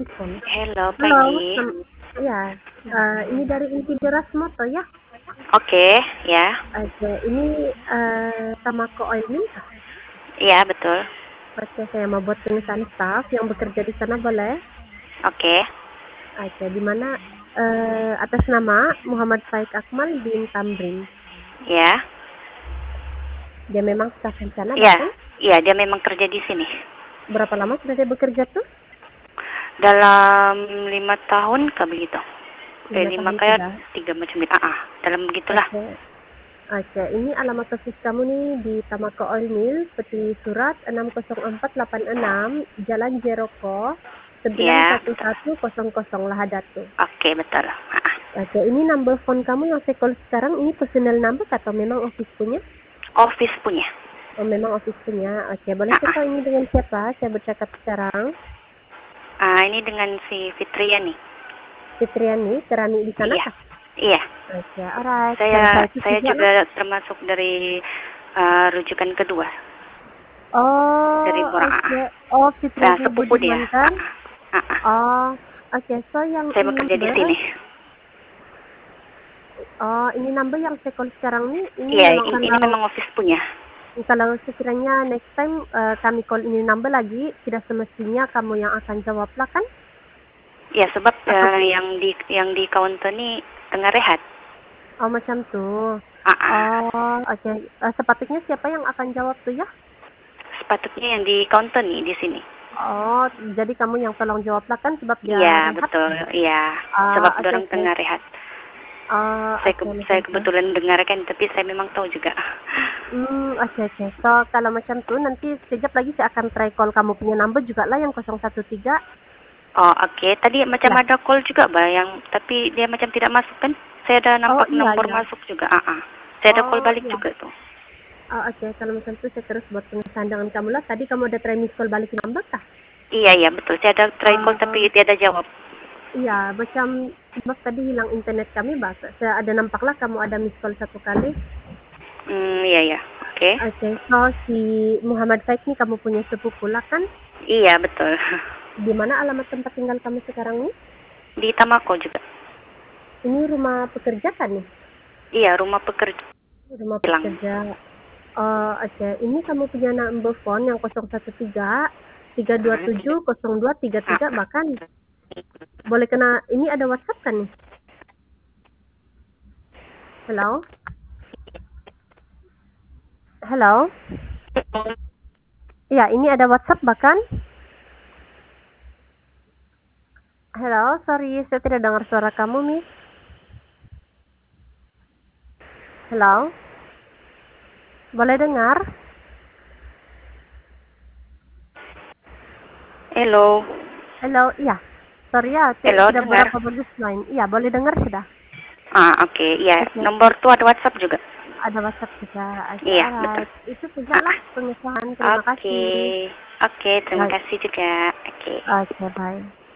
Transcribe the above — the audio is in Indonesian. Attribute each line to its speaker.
Speaker 1: telepon.
Speaker 2: Halo,
Speaker 1: Halo,
Speaker 2: pagi.
Speaker 1: iya, ini dari Intideras Moto ya?
Speaker 2: Oke, ya.
Speaker 1: Oke, ini Tamako Oil Mill kah?
Speaker 2: Iya, betul.
Speaker 1: Oke, saya mau buat pemesanan staff yang bekerja di sana boleh?
Speaker 2: Oke.
Speaker 1: Oke, di mana atas nama Muhammad Faik Akmal bin Tamrin.
Speaker 2: Ya.
Speaker 1: Dia memang staff di sana
Speaker 2: Iya.
Speaker 1: bahkan
Speaker 2: Iya, dia memang kerja di sini.
Speaker 1: berapa lama sudah dia bekerja tuh?
Speaker 2: Dalam 5 tahun kah begitu?
Speaker 1: 5 tahun
Speaker 2: 5 kayak
Speaker 1: sudah.
Speaker 2: 3 macam gitu. Dalam begitulah.
Speaker 1: Oke. Oke, ini alamat office kamu nih di Tamako Oil Mill, peti surat 60486, Jalan Jeroko,
Speaker 2: Iya, betul.
Speaker 1: 91100 Lahadatu.
Speaker 2: Oke, betul.
Speaker 1: Oke, ini number phone kamu yang saya call sekarang, ini personal number atau memang office punya?
Speaker 2: Office punya.
Speaker 1: Oh, memang office punya. Oke, boleh
Speaker 2: Ah,
Speaker 1: saya
Speaker 2: ah.
Speaker 1: tahu ini dengan siapa? Saya bercakap sekarang.
Speaker 2: Ini dengan si Fitriani.
Speaker 1: Fitriani, Terani di sana
Speaker 2: Iya.
Speaker 1: kah?
Speaker 2: Iya.
Speaker 1: Oke, alright. Nama
Speaker 2: Saya
Speaker 1: saya itu
Speaker 2: saya
Speaker 1: juga lah.
Speaker 2: juga termasuk dari rujukan kedua dari
Speaker 1: Oh,
Speaker 2: Bora.
Speaker 1: oke. Oh, Fitriani
Speaker 2: Sepupu dia.
Speaker 1: Budiman kan?
Speaker 2: Ah, ah.
Speaker 1: Oh, oke. So yang
Speaker 2: Saya
Speaker 1: ini
Speaker 2: bekerja di
Speaker 1: number,
Speaker 2: sini.
Speaker 1: ini number yang saya call sekarang nih, ini
Speaker 2: Iya,
Speaker 1: memang
Speaker 2: ini memang office punya.
Speaker 1: kalau sekiranya next time kami call ini number lagi, tidak semestinya kamu yang akan jawab lah kan?
Speaker 2: Ya, sebab
Speaker 1: Atau
Speaker 2: yang di counter ni tengah rehat.
Speaker 1: oh macam tuh.
Speaker 2: Ah, ah.
Speaker 1: Oh, oke. Sepatutnya siapa yang akan jawab tuh ya?
Speaker 2: Sepatutnya yang di counter nih di sini.
Speaker 1: Oh, jadi kamu yang tolong jawab lah kan sebab dia
Speaker 2: Iya,
Speaker 1: rehat.
Speaker 2: betul. Iya, sebab
Speaker 1: Ah, oke
Speaker 2: dorang
Speaker 1: oke.
Speaker 2: tengah rehat.
Speaker 1: Oke
Speaker 2: Saya
Speaker 1: macam tuh.
Speaker 2: kebetulan dengarkan, tapi saya memang tahu juga.
Speaker 1: Oke oke. So, kalau macam tuh nanti sekejap lagi saya akan try call kamu punya number juga lah yang 013.
Speaker 2: Oh, oke. Tadi macam
Speaker 1: Ya.
Speaker 2: ada call juga, Bah, tapi dia macam tidak masuk kan? Saya ada
Speaker 1: Oh,
Speaker 2: nampak
Speaker 1: iya
Speaker 2: nomor
Speaker 1: iya.
Speaker 2: masuk juga. Saya ada call
Speaker 1: Oh,
Speaker 2: balik
Speaker 1: iya.
Speaker 2: juga tuh.
Speaker 1: Oh, oke. Kalau macam itu saya terus buat pengesahan dengan kamu lah. Tadi kamu ada try miss call balik number kah?
Speaker 2: Iya, iya, betul. Saya ada try call
Speaker 1: Oh,
Speaker 2: tapi tiada jawab.
Speaker 1: iya. Macam sebab tadi hilang internet kami, bahasa. Saya ada nampak lah kamu ada miss call 1 kali.
Speaker 2: Iya, iya. Oke.
Speaker 1: Oke. So, si Muhammad Faik nih kamu punya sepupu lah kan?
Speaker 2: Iya, betul.
Speaker 1: Di mana alamat tempat tinggal kamu sekarang nih?
Speaker 2: Di Tamako juga.
Speaker 1: Ini rumah pekerja kan nih?
Speaker 2: Iya, rumah pekerja
Speaker 1: Rumah
Speaker 2: hilang.
Speaker 1: pekerja. Oh, oke. Ini kamu punya number phone yang 013 327 0233 bahkan boleh kena ini ada WhatsApp kan nih? Hello? Hello? Ya, ini ada WhatsApp bahkan. Hello, sorry, saya tidak dengar suara kamu, Miss. Hello? Boleh dengar?
Speaker 2: Hello.
Speaker 1: Hello, iya. Sorry ya,
Speaker 2: Hello,
Speaker 1: tidak
Speaker 2: dengar?
Speaker 1: berapa bagus line. Iya, boleh dengar sudah.
Speaker 2: Oke. Iya,
Speaker 1: Oke,
Speaker 2: nomor tuh ada WhatsApp juga.
Speaker 1: ada WhatsApp juga. Oke,
Speaker 2: Iya, betul.
Speaker 1: alright. Itu saja lah pengesahan. Terima
Speaker 2: Oke.
Speaker 1: kasih.
Speaker 2: Oke, terima kasih juga. Oke.
Speaker 1: Oke, bye.